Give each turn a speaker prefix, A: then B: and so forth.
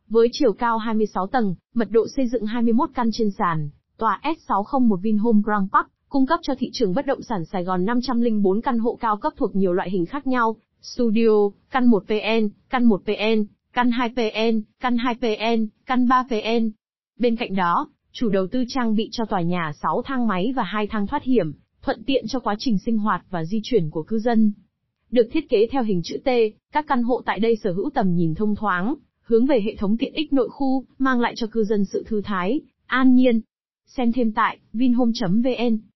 A: Với chiều cao 26 tầng, mật độ xây dựng 21 căn trên sàn, tòa S601 Vinhome Grand Park cung cấp cho thị trường bất động sản Sài Gòn 504 căn hộ cao cấp thuộc nhiều loại hình khác nhau: studio, căn 1PN, căn 1PN, căn 2PN, căn 2PN, căn 3PN. Bên cạnh đó, chủ đầu tư trang bị cho tòa nhà 6 thang máy và 2 thang thoát hiểm, thuận tiện cho quá trình sinh hoạt và di chuyển của cư dân. Được thiết kế theo hình chữ T, các căn hộ tại đây sở hữu tầm nhìn thông thoáng, hướng về hệ thống tiện ích nội khu, mang lại cho cư dân sự thư thái, an nhiên. Xem thêm tại vinhome.vn.